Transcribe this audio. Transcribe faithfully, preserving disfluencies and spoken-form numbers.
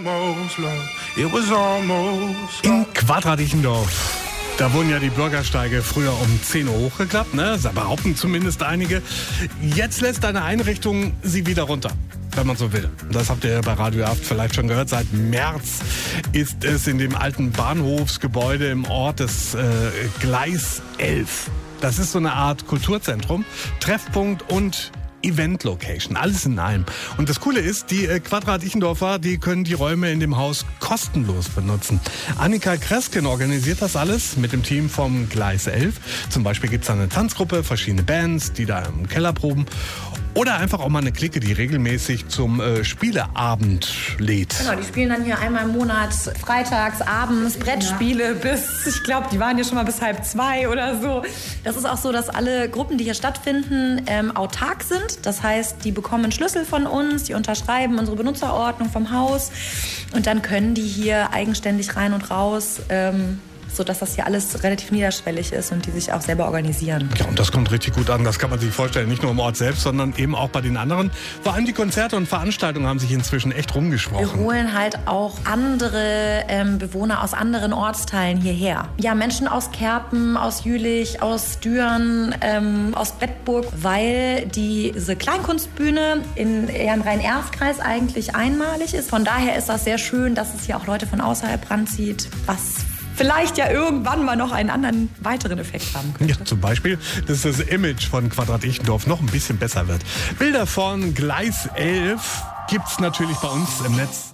In Quadrat-Ichendorf. Da wurden ja die Bürgersteige früher um zehn Uhr hochgeklappt, ne? Das behaupten zumindest einige. Jetzt lässt eine Einrichtung sie wieder runter, wenn man so will. Das habt ihr bei Radio Aft vielleicht schon gehört. Seit März ist es in dem alten Bahnhofsgebäude im Ort des äh, Gleis elf. Das ist so eine Art Kulturzentrum, Treffpunkt und Event-Location, alles in einem. Und das Coole ist, die äh, Quadrat-Ichendorfer, die können die Räume in dem Haus kostenlos benutzen. Annika Kresken organisiert das alles mit dem Team vom Gleis elf. Zum Beispiel gibt es da eine Tanzgruppe, verschiedene Bands, die da im Keller proben. Oder einfach auch mal eine Clique, die regelmäßig zum äh, Spieleabend lädt. Genau, die spielen dann hier einmal im Monat freitags, abends, Brettspiele ja. bis, ich glaube, die waren hier schon mal bis halb zwei oder so. Das ist auch so, dass alle Gruppen, die hier stattfinden, ähm, autark sind. Das heißt, die bekommen einen Schlüssel von uns, die unterschreiben unsere Benutzerordnung vom Haus und dann können die hier eigenständig rein und raus, ähm, sodass das hier alles relativ niederschwellig ist und die sich auch selber organisieren. Ja, und das kommt richtig gut an. Das kann man sich vorstellen. Nicht nur im Ort selbst, sondern eben auch bei den anderen. Vor allem die Konzerte und Veranstaltungen haben sich inzwischen echt rumgesprochen. Wir holen halt auch andere ähm, Bewohner aus anderen Ortsteilen hierher. Ja, Menschen aus Kerpen, aus Jülich, aus Düren, ähm, aus Bedburg, weil diese Kleinkunstbühne in ja, im Rhein-Erft-Kreis eigentlich einmalig ist. Von daher ist das sehr schön, dass es hier auch Leute von außerhalb ranzieht, was vielleicht ja irgendwann mal noch einen anderen weiteren Effekt haben könnte. Ja, zum Beispiel, dass das Image von Quadrat-Ichendorf noch ein bisschen besser wird. Bilder von Gleis elf gibt's natürlich bei uns im Netz.